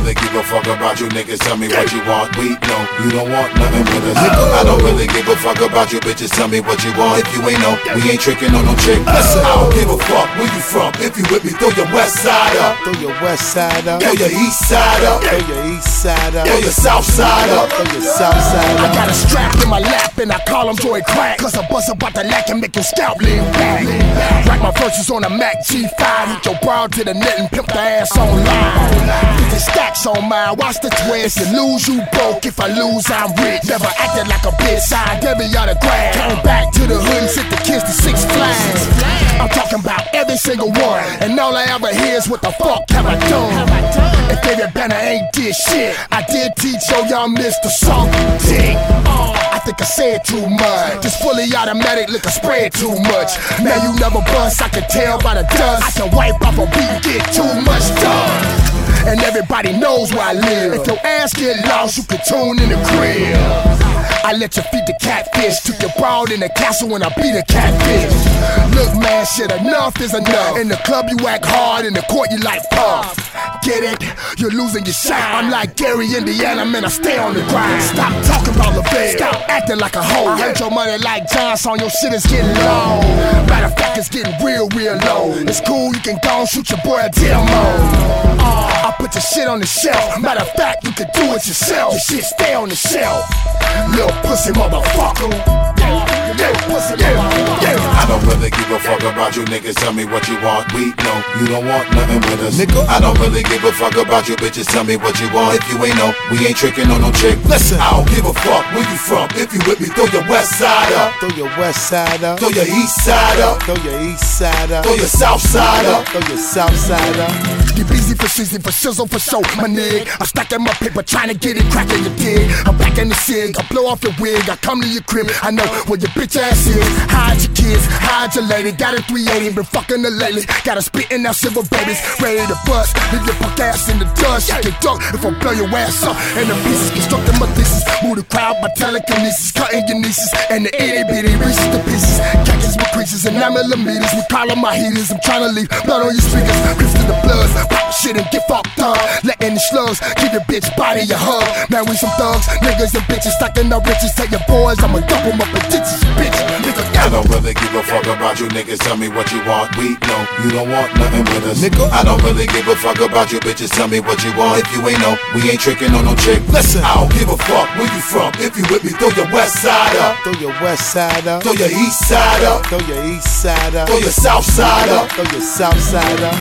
really give a fuck about you niggas. Tell me what you want. We know you don't want nothing with us. I don't really give a fuck about you bitches. Tell me what you want. If you ain't know, we ain't tricking on no chick. Listen, I don't give a fuck where you from. If you with me, throw your west side up. Throw your west side up. Throw your east side up. Throw your east side up. Throw your south side up. Throw your south side up. I got a strap in my lap and I call him Joy Crack, cause I bust about the lack and make your scalp lean back. Write my verses on a Mac G5. Hit your broad to the net and pimp the ass online. 50 stacks on mine, watch the twist. If you lose, you broke. If I lose, I'm rich. Never acted like a bitch, signed every autograph. Came back to the hood and sent the kids to Six Flags. I'm talking about every single one, and all I ever hear is what the fuck have I done? If David Banner ain't did shit, I did teach your young Mr. Something. I think I said too much. Just fully automatic, liquor spread too much. Now you never bust, I can tell by the dust. I can wipe off a beat, get too much done. And everybody knows where I live. If your ass get lost, you can tune in the crib. I let you feed the catfish. Took your broad in the castle when I beat a catfish. Look man, shit, enough is enough. In the club you act hard, in the court you like Puff. Get it? You're losing your shine. I'm like Gary, Indiana, man, I stay on the grind. Stop talking about LaBelle. Stop acting like a hoe. I heard your money like Johnson, your shit is getting low. Matter of fact, it's getting real low. It's cool, you can go and shoot your boy a demo. I put your shit on the shelf. Matter of fact, you can do it yourself. Your shit stay on the shelf. Little pussy motherfucker. Little pussy motherfucker. I don't really give a fuck about you niggas. Tell me what you want. We know you don't want nothing with us. Nigga. I don't really give a fuck about you bitches. Tell me what you want. If you ain't know, we ain't tricking on no chick. Listen, I don't give a fuck where you from. If you with me, throw your west side up. throw your west side up. Throw your east side up. Throw your east side up. Throw your south side up. Throw your south side up. Get busy for season, for sizzle, for show, my nigga. I'm stacking my paper, trying to get it cracking your dig. I'm back in the cig, I blow off your wig. I come to your crib, I know where your bitch ass is. Hide your kids, hide your lady. Got a 380, been fucking her lately. Got her spitting out silver babies, ready to bust. Leave your punk ass in the dust. You can duck if I blow your ass up. And the pieces, constructing my thesis. Move the crowd by telekinesis, cutting your nieces. And the itty bitty reaches the pieces. Catches with creases and 9 millimeters. We call them my heaters. I'm trying to leave blood on your speakers. Rips to the bloods. Pop shit and get fucked up. Letting the slugs give your bitch body a hug. Man, we some thugs, niggas and bitches stacking up riches. Tell your boys I'ma dump them up in ditches, bitch. Nigga, I don't really give a fuck about you niggas. Tell me what you want. We know you don't want nothing with us. Nigga. I don't really give a fuck about you bitches. Tell me what you want. If you ain't know, we ain't tricking on no chick. Listen, I don't give a fuck where you from. If you with me, throw your west side up. throw your west side up. Throw your east side up. Throw your east side up. Throw your south side up. Throw your south side up.